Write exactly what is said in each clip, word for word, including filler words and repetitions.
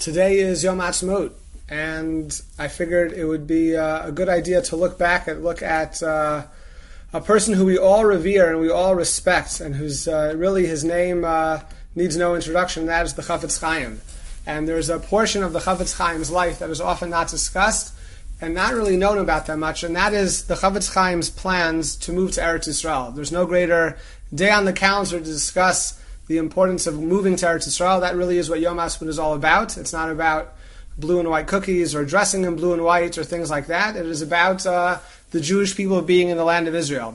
Today is Yom Ha'atzmaut, and I figured it would be uh, a good idea to look back and look at uh, a person who we all revere and we all respect, and who's uh, really his name uh, needs no introduction, and that is the Chafetz Chaim. And there's a portion of the Chafetz Chaim's life that is often not discussed and not really known about that much, and that is the Chafetz Chaim's plans to move to Eretz Yisrael. There's no greater day on the calendar to discuss the importance of moving to Eretz Yisrael. That really is what Yom Ha'atzmaut is all about. It's not about blue and white cookies or dressing in blue and white or things like that. It is about uh, the Jewish people being in the land of Israel.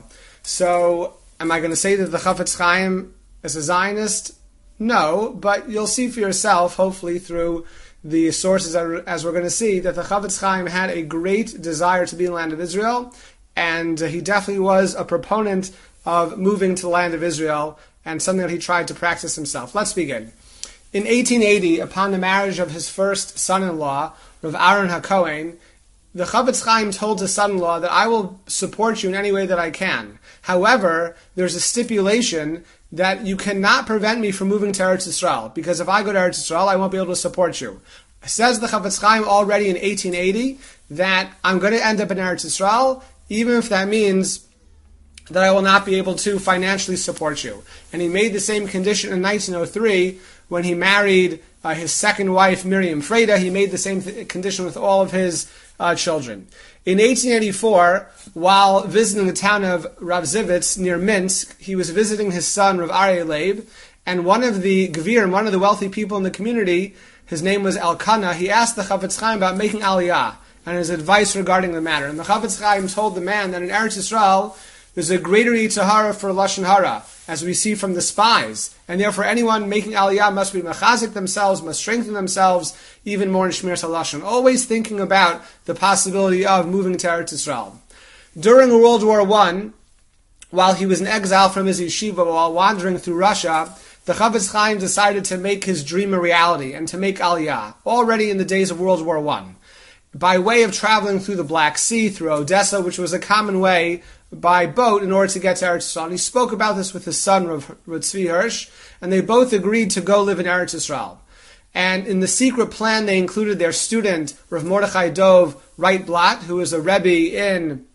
So, am I going to say that the Chafetz Chaim is a Zionist? No, but you'll see for yourself, hopefully through the sources as we're going to see, that the Chafetz Chaim had a great desire to be in the land of Israel, and he definitely was a proponent of moving to the land of Israel, and something that he tried to practice himself. Let's begin. In eighteen eighty, upon the marriage of his first son-in-law, Rav Aaron HaKohen, the Chafetz Chaim told his son-in-law that I will support you in any way that I can. However, there's a stipulation that you cannot prevent me from moving to Eretz Yisrael, because if I go to Eretz Yisrael, I won't be able to support you. Says the Chafetz Chaim already in eighteen eighty that I'm going to end up in Eretz Yisrael, even if that means that I will not be able to financially support you. And he made the same condition in nineteen oh three when he married uh, his second wife, Miriam Freda. He made the same th- condition with all of his uh, children. In eighteen eighty-four, while visiting the town of Rav Zivitz near Minsk, he was visiting his son, Rav Aryeh Leib, and one of the Gvirim, one of the wealthy people in the community, his name was Elkanah, he asked the Chafetz Chaim about making Aliyah and his advice regarding the matter. And the Chafetz Chaim told the man that in Eretz Yisrael, there's a greater Yitzhahara for Lashon Hara, as we see from the spies. And therefore anyone making Aliyah must be mechazik themselves, must strengthen themselves even more in Shmiras HaLashon. Always thinking about the possibility of moving to Eretz Yisrael. During World War One, while he was in exile from his yeshiva, while wandering through Russia, the Chafetz Chaim decided to make his dream a reality and to make Aliyah, already in the days of World War One, by way of traveling through the Black Sea, through Odessa, which was a common way by boat in order to get to Eretz Yisrael. And he spoke about this with his son, Rav Tzvi Hirsch, and they both agreed to go live in Eretz Yisrael. And in the secret plan, they included their student, Rav Mordechai Dov Reitblatt, who was a Rebbe in,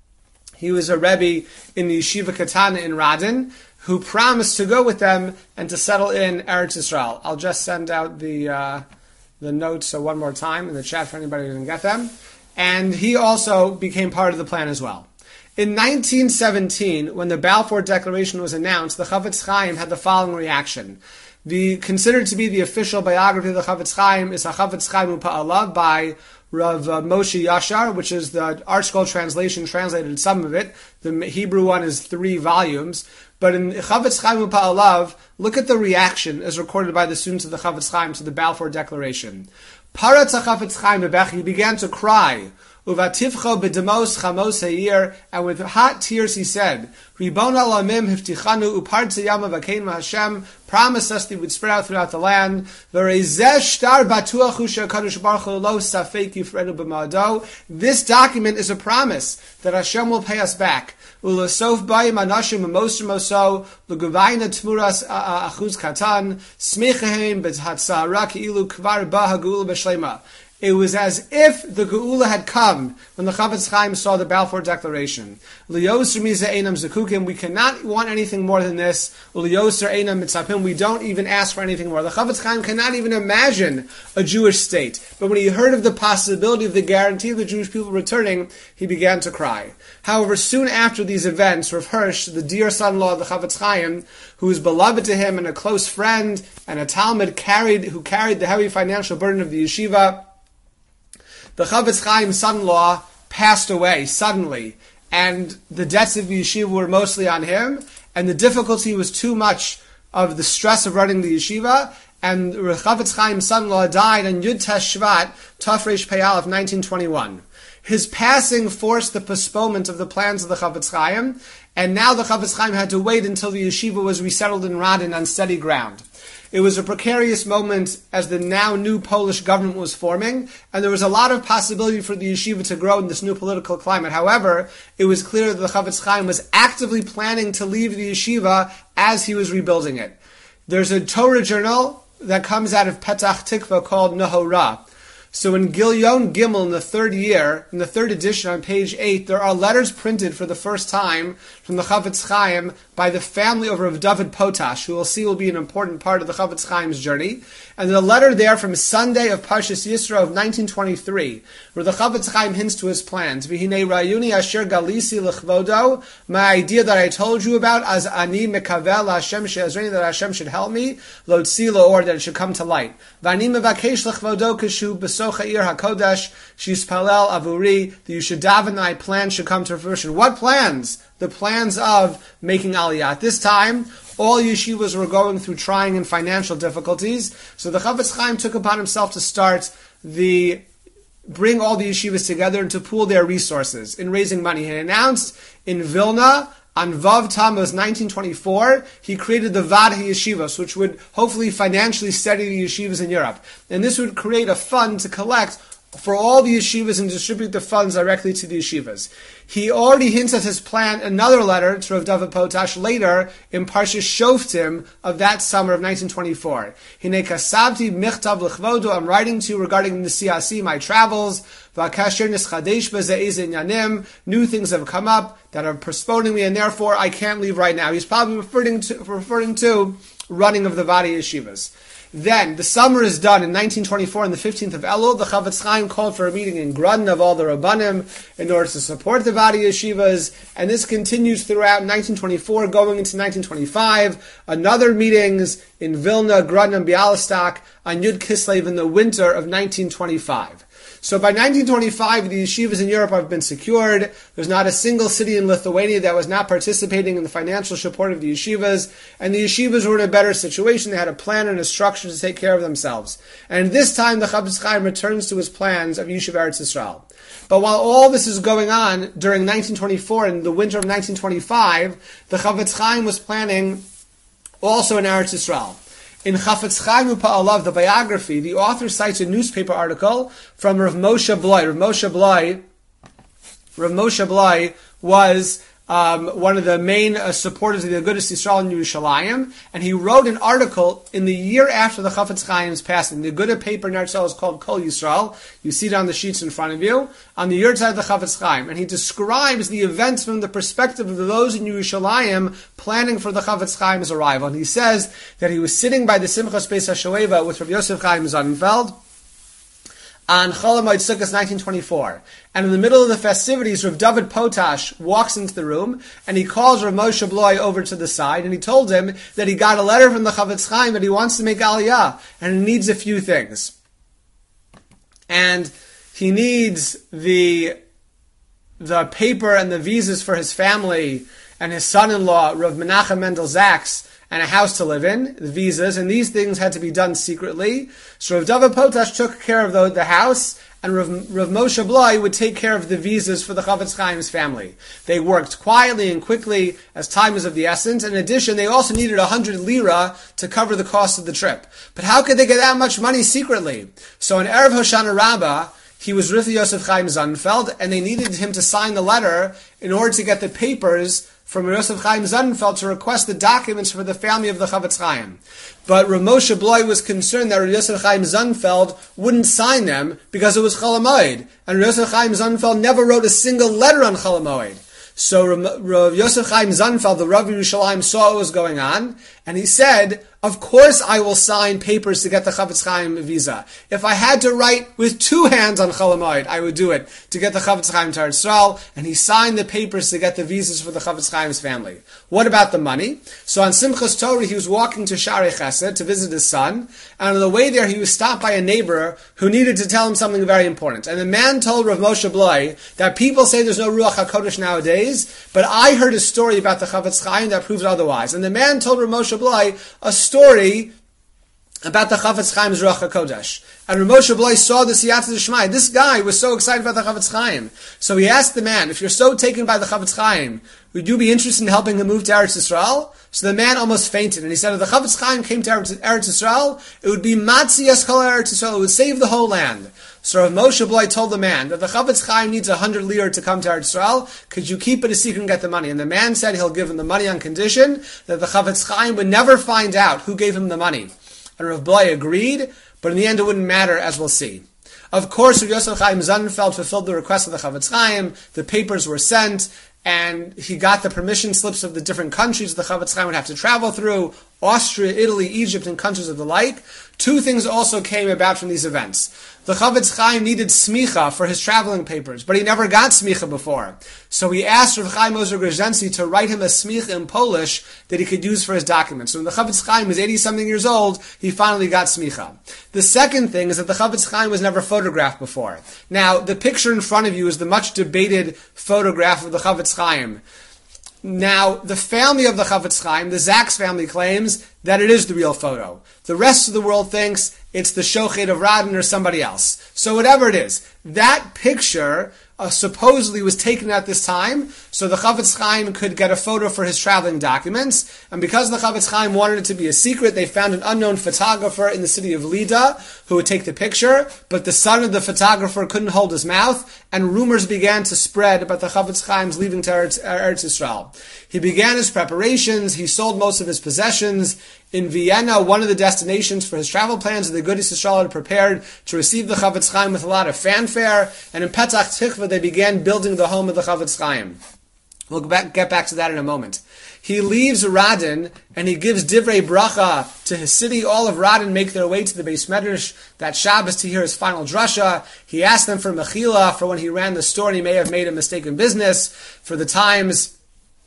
he was a Rebbe in the Yeshiva Katana in Radin, who promised to go with them and to settle in Eretz Yisrael. I'll just send out the uh, the notes uh, one more time in the chat for anybody who didn't get them. And he also became part of the plan as well. In nineteen seventeen, when the Balfour Declaration was announced, the Chafetz Chaim had the following reaction. The considered to be the official biography of the Chafetz Chaim is HaChafetz Chaim Upa'alav by Rav uh, Moshe Yashar, which is the ArtScroll translation, translated some of it. The Hebrew one is three volumes. But in Chafetz Chaim Upa'alav, look at the reaction as recorded by the students of the Chafetz Chaim to the Balfour Declaration. Paratz HaChafetz Chaim Bebech, he began to cry. Uvativcho b'demos chamos ha'ir, and with hot tears he said, Ribon alamim hiftichanu upartze yama v'kein Hashem, promised us that he would spread out throughout the land. V'reizeh shtar batuach hu she'akadosh baruch hu lo safek yifredu b'ma'ado. This document is a promise that Hashem will pay us back. U'lasof bayim anashim v'mosrim oso, l'guvayna tmuras achuz katan, smechehem b'thatzara ki'ilu kvar ba ha'geula b'shlema. It was as if the Geula had come when the Chafetz Chaim saw the Balfour Declaration. L'yoser mize einam zekukim, we cannot want anything more than this. L'yoser einam mitzapim, we don't even ask for anything more. The Chafetz Chaim cannot even imagine a Jewish state. But when he heard of the possibility of the guarantee of the Jewish people returning, he began to cry. However, soon after these events, Rav Hirsch, the dear son-in-law of the Chafetz Chaim, who was beloved to him and a close friend, and a Talmud carried, who carried the heavy financial burden of the yeshiva, the Chafetz Chaim's son-in-law passed away suddenly, and the debts of the yeshiva were mostly on him, and the difficulty was too much of the stress of running the yeshiva, and Chafetz Chaim's son-in-law died on Yud Tes Shvat, Tafresh Pei Aleph, nineteen twenty-one. His passing forced the postponement of the plans of the Chafetz Chaim, and now the Chafetz Chaim had to wait until the yeshiva was resettled in Radin on steady ground. It was a precarious moment as the now new Polish government was forming, and there was a lot of possibility for the yeshiva to grow in this new political climate. However, it was clear that the Chafetz Chaim was actively planning to leave the yeshiva as he was rebuilding it. There's a Torah journal that comes out of Petach Tikva called Nahora. So in Gilyon Gimel, in the third year, in the third edition on page eight, there are letters printed for the first time from the Chafetz Chaim by the family of Rav David Potash, who we'll see will be an important part of the Chafetz Chaim's journey. And there's a letter there from Sunday of Parshas Yisro of nineteen twenty-three, where the Chafetz Chaim hints to his plans. V'hinei rayuni asher galisi l'chvodo, my idea that I told you about, as ani mekavel Hashem she'ezreni, that Hashem should help me, lo tzila, or that it should come to light. V'ani mevakesh l'chvodo kashu besocha ir hakodesh, shispalel avuri, that you should daven, that my plans should come to fruition. What plans? The plans of making Aliyah. At this time, all yeshivas were going through trying and financial difficulties, so the Chafetz Chaim took upon himself to start the, bring all the yeshivas together and to pool their resources in raising money. He announced in Vilna, on Vav Tammuz nineteen twenty-four, he created the Vadhi Yeshivas, which would hopefully financially steady the yeshivas in Europe. And this would create a fund to collect for all the yeshivas and distribute the funds directly to the yeshivas. He already hints at his plan, another letter to Rav David Potash later in Parshas Shoftim of that summer of nineteen twenty-four. Hinei kasavti michtav l'chvodo, I'm writing to you regarding the C S E, my travels. V'akasher nischadesh b'ze'ez inyanim, new things have come up that are postponing me, and therefore I can't leave right now. He's probably referring to, referring to running of the Vadi Yeshivas. Then, the summer is done in nineteen twenty-four, on the fifteenth of Elul. The Chafetz Chaim called for a meeting in Grudden of all the Rabbanim in order to support the Vadi Yeshivas, and this continues throughout nineteen twenty-four, going into nineteen twenty-five. Another meetings in Vilna, Grudden, and Bialystok on Yud Kislev in the winter of nineteen twenty-five. So by nineteen twenty-five, the yeshivas in Europe have been secured. There's not a single city in Lithuania that was not participating in the financial support of the yeshivas, and the yeshivas were in a better situation. They had a plan and a structure to take care of themselves. And this time, the Chafetz Chaim returns to his plans of Yishuv Eretz Yisrael. But while all this is going on during nineteen twenty-four and the winter of nineteen twenty-five, the Chafetz Chaim was planning also in Eretz Yisrael. In Chafetz Chaim Upa'alav, the biography, the author cites a newspaper article from Rav Moshe Bloi. Rav Moshe Bloi, Rav Moshe Bloi was um, one of the main uh, supporters of the Agudas Yisrael in Yerushalayim, and he wrote an article in the year after the Chafetz Chaim's passing. The Agudah paper in Eretz Yisrael is called Kol Yisrael. You see it on the sheets in front of you, on the yurtzeit of the Chafetz Chaim, and he describes the events from the perspective of those in Yerushalayim planning for the Chafetz Chaim's arrival. And he says that he was sitting by the Simchas Beis HaShoeva with Rav Yosef Chaim Sonnenfeld on Chol HaMoed Sukkos nineteen twenty-four. And in the middle of the festivities, Rav David Potash walks into the room, and he calls Rav Moshe Bloi over to the side, and he told him that he got a letter from the Chafetz Chaim that he wants to make Aliyah, and he needs a few things. And he needs the, the paper and the visas for his family, and his son-in-law, Rav Menachem Mendel Zaks, and a house to live in, the visas, and these things had to be done secretly. So Rav David Potash took care of the, the house, and Rav, Rav Moshe Bloi would take care of the visas for the Chafetz Chaim's family. They worked quietly and quickly as time was of the essence. In addition, they also needed a hundred lira to cover the cost of the trip. But how could they get that much money secretly? So on Erev Hoshana Rabbah, he was with Yosef Chaim Sonnenfeld, and they needed him to sign the letter in order to get the papers from Yosef Chaim Sonnenfeld to request the documents for the family of the Chafetz Chaim. But Rav Moshe Bloi was concerned that Yosef Chaim Sonnenfeld wouldn't sign them because it was Chol HaMoed. And Yosef Chaim Sonnenfeld never wrote a single letter on Chol HaMoed. So Rav Yosef Chaim Sonnenfeld, the Rav Yerushalayim, saw what was going on, and he said, of course I will sign papers to get the Chafetz Chaim visa. If I had to write with two hands on Chol HaMoed, I would do it to get the Chafetz Chaim to Eretz Yisrael, and he signed the papers to get the visas for the Chafetz Chaim's family. What about the money? So on Simchas Torah, he was walking to Sharei Chesed to visit his son, and on the way there he was stopped by a neighbor who needed to tell him something very important. And the man told Rav Moshe Bloi that people say there's no Ruach HaKodesh nowadays, but I heard a story about the Chafetz Chaim that proves otherwise. And the man told Rav Moshe Bloi a story about the Chafetz Chaim's Ruach HaKodesh. And Rav Moshe Bloi saw the Siyata D'Shmai. This guy was so excited about the Chafetz Chaim. So he asked the man, if you're so taken by the Chafetz Chaim, would you be interested in helping him move to Eretz Yisrael? So the man almost fainted, and he said, if the Chafetz Chaim came to Eretz Yisrael, it would be Matzi Eskol Eretz Yisrael, it would save the whole land. So Rav Moshe Bloi told the man that the Chafetz Chaim needs a hundred lira to come to Eretz Yisrael. Could you keep it a secret and get the money? And the man said he'll give him the money on condition that the Chafetz Chaim would never find out who gave him the money. and Rav Blai agreed, but in the end it wouldn't matter, as we'll see. Of course, Rav Yosef Chaim Sonnenfeld fulfilled the request of the Chavetz Chaim, the papers were sent, and he got the permission slips of the different countries the Chavetz Chaim would have to travel through, Austria, Italy, Egypt, and countries of the like. Two things also came about from these events. The Chavetz Chaim needed smicha for his traveling papers, but he never got smicha before. So he asked Rav Chaim Ozer Grodzinski to write him a smicha in Polish that he could use for his documents. So when the Chavetz Chaim was eighty-something years old, he finally got smicha. The second thing is that the Chavetz Chaim was never photographed before. Now, the picture in front of you is the much debated photograph of the Chavetz Chaim. Now, the family of the Chavetz Chaim, the Zaks family, claims that it is the real photo. The rest of the world thinks it's the Shochet of Radin or somebody else. So whatever it is, that picture uh, supposedly was taken at this time, so the Chavetz Chaim could get a photo for his traveling documents. And because the Chavetz Chaim wanted it to be a secret, they found an unknown photographer in the city of Lida who would take the picture, but the son of the photographer couldn't hold his mouth, and rumors began to spread about the Chavetz Chaim's leaving to Eretz, Eretz Yisrael. He began his preparations, he sold most of his possessions. In Vienna, one of the destinations for his travel plans, the Agudas Yisrael had prepared to receive the Chavetz Chaim with a lot of fanfare, and in Petach Tikva they began building the home of the Chavetz Chaim. We'll get back, get back to that in a moment. He leaves Radin, and he gives Divrei Bracha to his city. All of Radin make their way to the Beis Medrash that Shabbos to hear his final drasha. He asked them for mechila, for when he ran the store and he may have made a mistake in business, for the times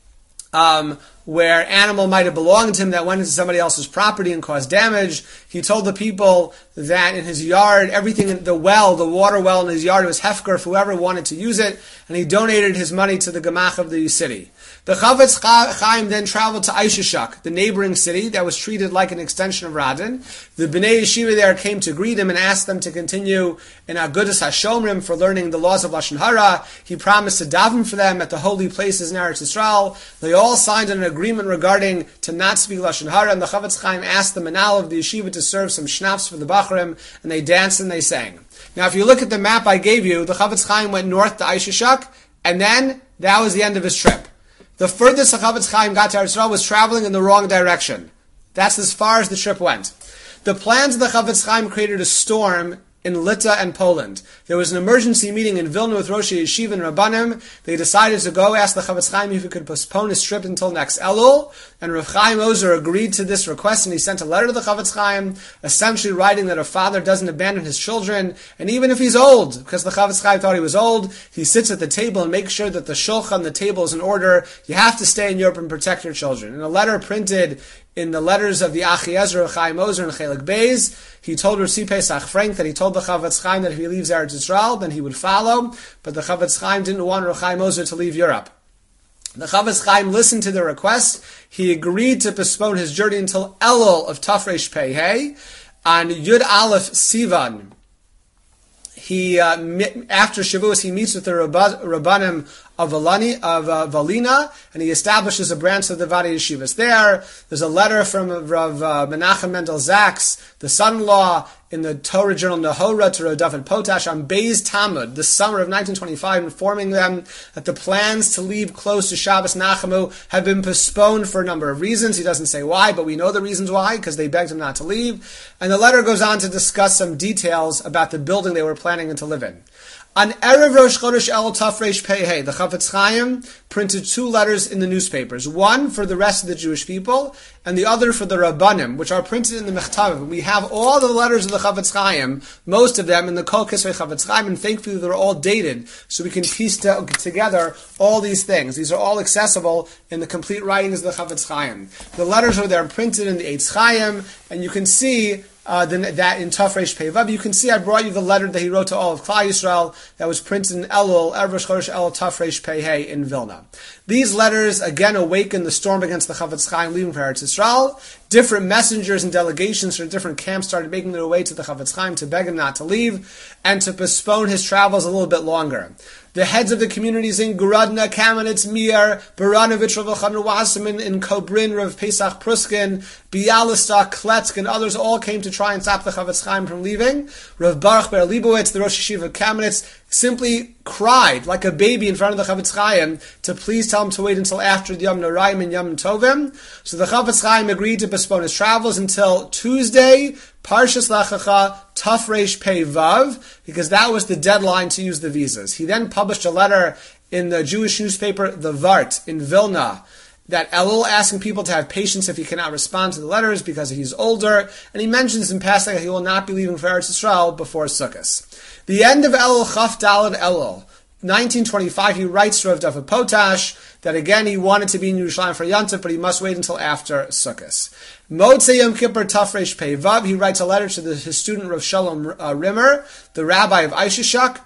um, where animal might have belonged to him that went into somebody else's property and caused damage. He told the people that in his yard, everything in the well, the water well in his yard was hefker for whoever wanted to use it, and he donated his money to the gemach of the city. The Chavetz Chaim then traveled to Aishashak, the neighboring city that was treated like an extension of Radin. The Bnei Yeshiva there came to greet him and asked them to continue in Agudas HaShomrim for learning the laws of Lashon Hara. He promised to daven for them at the holy places in Eretz Yisrael. They all signed an agreement regarding to not speak Lashon Hara, and the Chavetz Chaim asked the Manal of the Yeshiva to serve some schnapps for the Bachrim, and they danced and they sang. Now, if you look at the map I gave you, the Chavetz Chaim went north to Aishashak, and then that was the end of his trip. The furthest the Chavetz Chaim got to Eretz Yisrael was traveling in the wrong direction. That's as far as the trip went. The plans of the Chavetz Chaim created a storm in Lita and Poland. There was an emergency meeting in Vilna with Rosh Yeshiva and Rabbanim. They decided to go ask the Chavetz Chaim if he could postpone his trip until next Elul, and Rav Chaim Ozer agreed to this request, and he sent a letter to the Chavetz Chaim, essentially writing that a father doesn't abandon his children, and even if he's old, because the Chavetz Chaim thought he was old, he sits at the table and makes sure that the shulchan, the table, is in order. You have to stay in Europe and protect your children. In a letter printed in the letters of the Achiezer of Chaim Ozer and Chelik Beis, he told Rav Pesach Frank that he told the Chavetz Chaim that if he leaves Eretz Yisrael, then he would follow, but the Chavetz Chaim didn't want Rav Chaim Ozer to leave Europe. The Chavetz Chaim listened to the request. He agreed to postpone his journey until Elul of Tafresh Pei Hey. On Yud Aleph Sivan, he uh, after Shavuos he meets with the Rabbanim of Valani, of uh, Valina, and he establishes a branch of the Vadi Yeshivas there. There's a letter from Rav uh, Menachem Mendel Zaks, the son-in-law, in the Torah journal Nahora to Rav David Potash on Beis Tamud, the summer of nineteen twenty-five, informing them that the plans to leave close to Shabbos Nachamu have been postponed for a number of reasons. He doesn't say why, but we know the reasons why, because they begged him not to leave. And the letter goes on to discuss some details about the building they were planning to live in. On Erev Rosh Chodesh El Tafresh Pei Hey, the Chavetz Chaim printed two letters in the newspapers, one for the rest of the Jewish people, and the other for the Rabbanim, which are printed in the Mechtavim. We have all the letters of the Chavetz Chaim, most of them in the Kol Kisvei Chavetz Chaim, and thankfully they're all dated, so we can piece to, together all these things. These are all accessible in the complete writings of the Chavetz Chaim. The letters are there printed in the Eitz Chaim, and you can see Uh, the, that in Tafresh Pei Vav. You can see I brought you the letter that he wrote to all of Klal Yisrael that was printed in Elul, Erev Rosh Chodesh Elul Tafresh Pei Hey in Vilna. These letters again awakened the storm against the Chavetz Chaim leaving for Eretz Yisrael. Different messengers and delegations from different camps started making their way to the Chavetz Chaim to beg him not to leave and to postpone his travels a little bit longer. The heads of the communities in Grodno, Kamenetz, Mir, Baranovich, Rav Elchanan Wasserman, in Kobrin, Rav Pesach Pruskin, Bialystok, Kletsk, and others all came to try and stop the Chavetz Chaim from leaving. Rav Baruch Ber Leibowitz, the Rosh Yeshiva of Kamenetz, simply cried like a baby in front of the Chafetz Chaim to please tell him to wait until after the Yom Noraim and Yom Tovim. So the Chafetz Chaim agreed to postpone his travels until Tuesday, Parshas Lech Lecha, Tafresh Pei Vav, because that was the deadline to use the visas. He then published a letter in the Jewish newspaper, the Vart, in Vilna, that Elul asking people to have patience if he cannot respond to the letters because he's older, and he mentions in passing that he will not be leaving for Eretz Yisrael before Sukkot. The end of Elul, Chaf Daled Elul, nineteen twenty-five, he writes to Rav David Potash that again he wanted to be in Yerushalayim for Yontif, but he must wait until after Sukkot. Motzei Yom Kippur Tafresh Pei Vav, he writes a letter to the, his student Rav Shalom uh, Rimmer, the rabbi of Aishashak,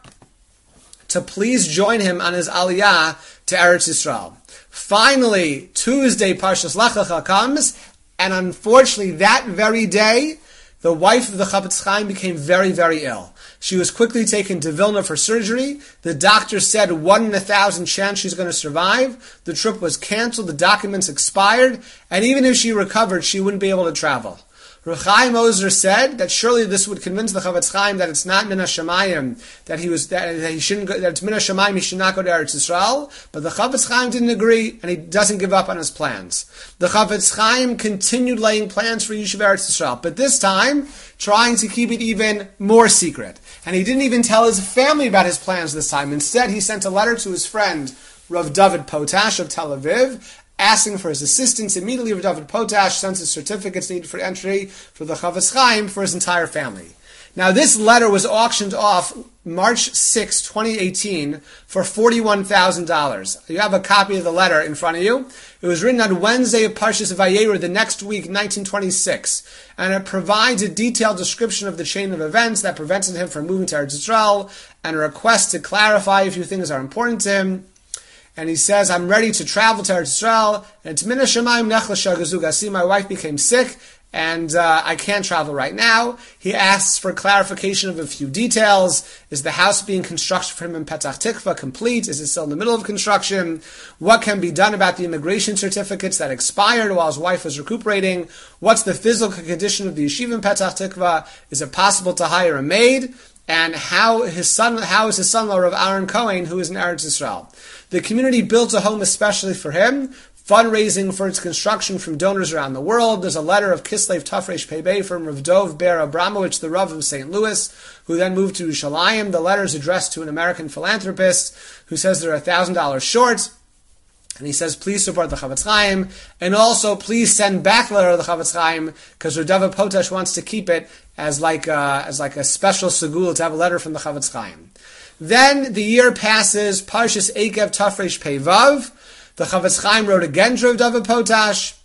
to please join him on his aliyah to Eretz Yisrael. Finally, Tuesday, Parshas Lech Lecha comes, and unfortunately that very day, the wife of the Chafetz Chaim became very, very ill. She was quickly taken to Vilna for surgery. The doctor said one in a thousand chance she's going to survive. The trip was canceled, the documents expired, and even if she recovered, she wouldn't be able to travel. Rav Chaim Ozer said that surely this would convince the Chafetz Chaim that it's not Min HaShamayim, that he was that, that he shouldn't go, that it's Min HaShamayim, he should not go to Eretz Yisrael. But the Chafetz Chaim didn't agree, and he doesn't give up on his plans. The Chafetz Chaim continued laying plans for Yishuv Eretz Yisrael, but this time trying to keep it even more secret. And he didn't even tell his family about his plans this time. Instead, he sent a letter to his friend Rav David Potash of Tel Aviv, asking for his assistance. Immediately, Rav David Potash sends his certificates needed for entry for the Chafetz Chaim for his entire family. Now, this letter was auctioned off March sixth, twenty eighteen for forty-one thousand dollars. You have a copy of the letter in front of you. It was written on Wednesday of Parshas Vayera, the next week, nineteen twenty-six, and it provides a detailed description of the chain of events that prevented him from moving to Eretz Yisrael, and a request to clarify a few things that are important to him. And he says, I'm ready to travel to Eretz Yisrael, and it's Min HaShamayim Nechla Shagazug. I see my wife became sick, and uh, I can't travel right now. He asks for clarification of a few details. Is the house being constructed for him in Petach Tikva complete? Is it still in the middle of construction? What can be done about the immigration certificates that expired while his wife was recuperating? What's the physical condition of the yeshiva in Petach Tikva? Is it possible to hire a maid? And how his son, how is his son-in-law Rav Aaron Cohen, who is in Eretz Yisrael? The community built a home especially for him, fundraising for its construction from donors around the world. There's a letter of Kislev Tafresh Pei from Rav Dov Ber Abramowitz, the Rav of Saint Louis, who then moved to Yerushalayim. The letter is addressed to an American philanthropist who says they're one thousand dollars short. And he says, please support the Chafetz Chaim, and also please send back the letter of the Chafetz Chaim, because Rav David Potash wants to keep it as like a, as like a special segula to have a letter from the Chafetz Chaim. Then the year passes, Parshas Eikev Tafresh Pei Vav. The Chafetz Chaim wrote again to Rav David Potash.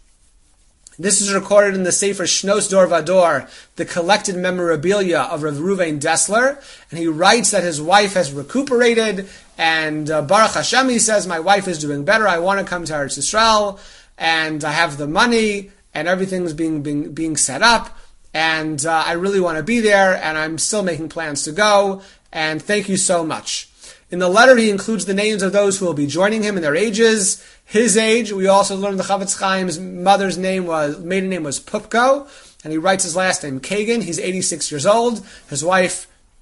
This is recorded in the Sefer Shnos Dor Vador, the collected memorabilia of Rav Ruvain Dessler, and he writes that his wife has recuperated, and uh, Baruch Hashem, he says, my wife is doing better, I want to come to Eretz Yisrael, and I have the money, and everything's being being, being set up, and uh, I really want to be there, and I'm still making plans to go, and thank you so much. In the letter, he includes the names of those who will be joining him and their ages. His age, we also learned the Chafetz Chaim's mother's name was, maiden name was Pupko, and he writes his last name Kagan. He's eighty-six years old. His wife,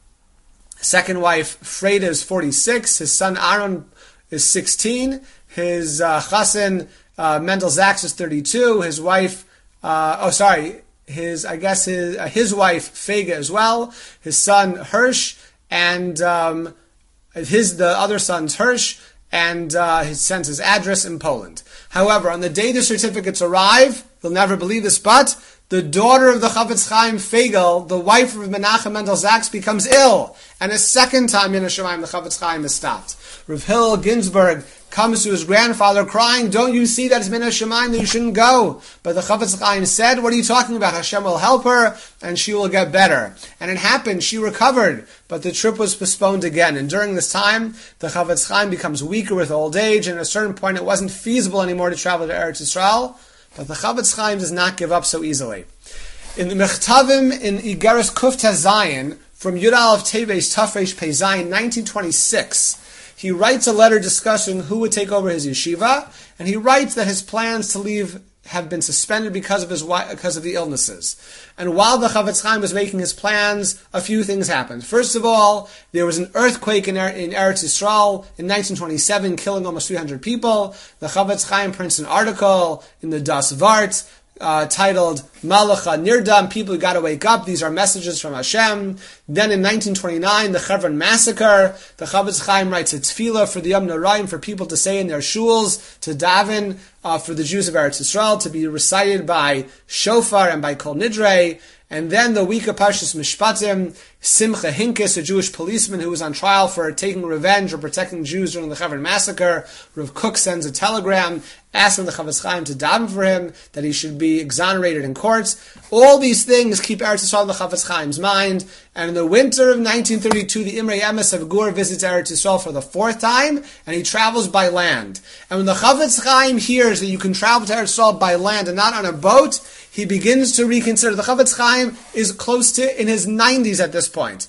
second wife, Freda, is forty-six. His son Aaron is sixteen. His uh, chassan, uh, Mendel Zaks, is thirty-two. His wife, uh, oh sorry, his, I guess his, uh, his wife, Fega, as well. His son, Hirsch, and um, his, the other son's Hirsch, and uh, he sends his address in Poland. However, on the day the certificates arrive, you'll never believe this, but the daughter of the Chafetz Chaim, Fegel, the wife of Menachem Mendel Zaks, becomes ill, and a second time in Yerushalayim the Chafetz Chaim is stopped. Rav Hillel Ginsburg comes to his grandfather crying, don't you see that it's Min HaShamayim that you shouldn't go? But the Chafetz Chaim said, what are you talking about? Hashem will help her, and she will get better. And it happened, she recovered, but the trip was postponed again. And during this time, the Chafetz Chaim becomes weaker with old age, and at a certain point it wasn't feasible anymore to travel to Eretz Yisrael. But the Chafetz Chaim does not give up so easily. In the Mechtavim in Igeres Kufta Zayin, from Yud Aleph Teves Tafresh Pei Zayin, nineteen twenty-six, he writes a letter discussing who would take over his yeshiva, and he writes that his plans to leave have been suspended because of his because of the illnesses. And while the Chafetz Chaim was making his plans, a few things happened. First of all, there was an earthquake in, in Eretz Yisrael in nineteen twenty-seven, killing almost three hundred people. The Chafetz Chaim prints an article in the Das Vart Uh, titled Malacha Nirdam, people got to wake up, these are messages from Hashem. Then in nineteen twenty-nine, the Hebron massacre, the Chafetz Chaim writes a tefillah for the Yom Noraim, for people to say in their shuls, to daven uh, for the Jews of Eretz Yisrael, to be recited by shofar and by kol nidre. And then the week of Parshas Mishpatim, Simcha Hinkis, a Jewish policeman who was on trial for taking revenge or protecting Jews during the Hebron massacre, Rav Kook sends a telegram asking the Chafetz Chaim to daven for him, that he should be exonerated in courts. All these things keep Eretz Yisrael in the Chafetz Chaim's mind. And in the winter of nineteen thirty-two, the Imrei Emes of Gur visits Eretz Yisrael for the fourth time, and he travels by land. And when the Chafetz Chaim hears that you can travel to Eretz Yisrael by land and not on a boat, he begins to reconsider. The Chafetz Chaim is close to in his nineties at this point.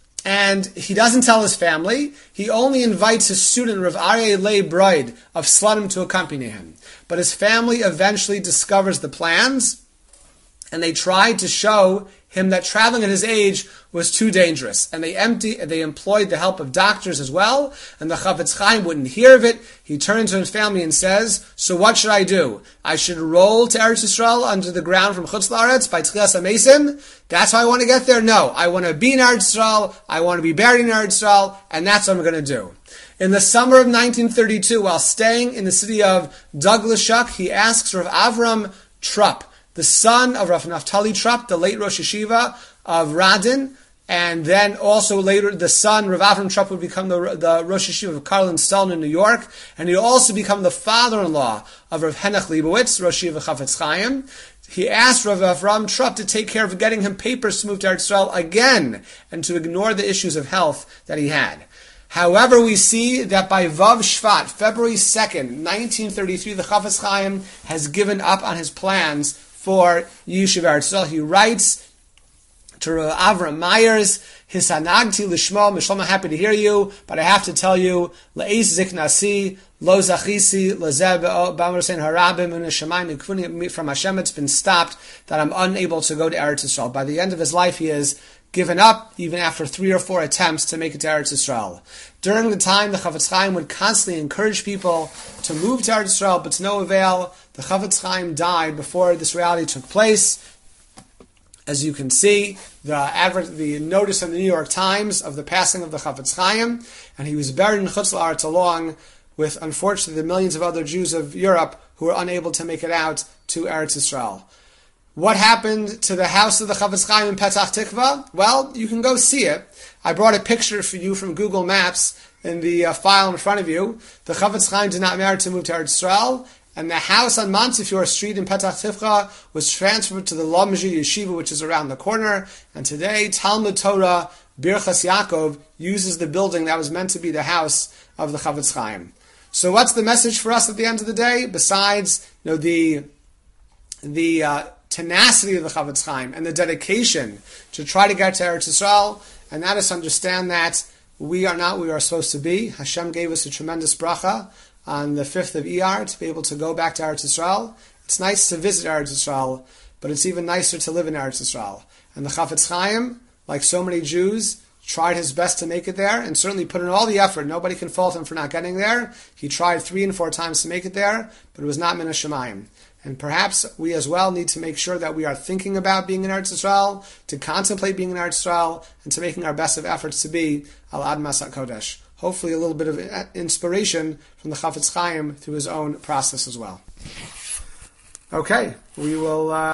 And he doesn't tell his family. He only invites his student, Rav Aryeh Leib Broid of Slunim, to accompany him. But his family eventually discovers the plans, and they tried to show him that traveling at his age was too dangerous. And they empty, they employed the help of doctors as well, and the Chafetz Chaim wouldn't hear of it. He turned to his family and says, so what should I do? I should roll to Eretz Yisrael under the ground from Chutz La'aretz by Tchilas HaMesim? That's how I want to get there? No. I want to be in Eretz Yisrael, I want to be buried in Eretz Yisrael, and that's what I'm going to do. In the summer of nineteen thirty-two, while staying in the city of Douglas-Shuck, he asks Rav Avram Trupp, the son of Rav Naftali Trupp, the late Rosh Yeshiva of Radin, and then also later the son, Rav Avram Trupp, would become the, the Rosh Yeshiva of Karlin Steln in New York, and he'd also become the father-in-law of Rav Henoch Leibowitz, Rosh Yeshiva Chafetz Chaim. He asked Rav Avram Trupp to take care of getting him papers to move to Eretz Yisrael again, and to ignore the issues of health that he had. However, we see that by Vav Shvat, February second, nineteen thirty-three, the Chafetz Chaim has given up on his plans for Yishuv Eretz Yisrael. He writes to Avram Myers, Hisanagti Lishmo, Mishlomo, happy to hear you, but I have to tell you, Le'ez Ziknasi, Lo Zachisi, Lezeb B'amar Sein Harabim, and Shemaim, from Hashem it's been stopped, that I'm unable to go to Eretz Yisrael. By the end of his life, he is given up, even after three or four attempts to make it to Eretz Yisrael. During the time, the Chafetz Chaim would constantly encourage people to move to Eretz Yisrael, but to no avail. The Chafetz Chaim died before this reality took place. As you can see, the advert, the notice in the New York Times of the passing of the Chafetz Chaim, and he was buried in Chutz La'aretz along with, unfortunately, the millions of other Jews of Europe who were unable to make it out to Eretz Yisrael. What happened to the house of the Chafetz Chaim in Petach Tikva? Well, you can go see it. I brought a picture for you from Google Maps in the uh, file in front of you. The Chafetz Chaim did not merit to move to Eretz Yisrael, and the house on Montefiore Street in Petach Tikva was transferred to the Lomji Yeshiva, which is around the corner. And today, Talmud Torah Birchas Yaakov uses the building that was meant to be the house of the Chafetz Chaim. So, what's the message for us at the end of the day? Besides, you know, the the uh, tenacity of the Chafetz Chaim and the dedication to try to get to Eretz Yisrael, and that is to understand that we are not where we are supposed to be. Hashem gave us a tremendous bracha on the fifth of Iyar to be able to go back to Eretz Yisrael. It's nice to visit Eretz Yisrael, but it's even nicer to live in Eretz Yisrael. And the Chafetz Chaim, like so many Jews, tried his best to make it there, and certainly put in all the effort. Nobody can fault him for not getting there. He tried three and four times to make it there, but it was not Min HaShamayim. And perhaps we as well need to make sure that we are thinking about being in Eretz Yisrael, to contemplate being in Eretz Yisrael, and to making our best of efforts to be Al Admas HaKodesh. Hopefully a little bit of inspiration from the Chafetz Chaim through his own process as well. Okay, we will... Uh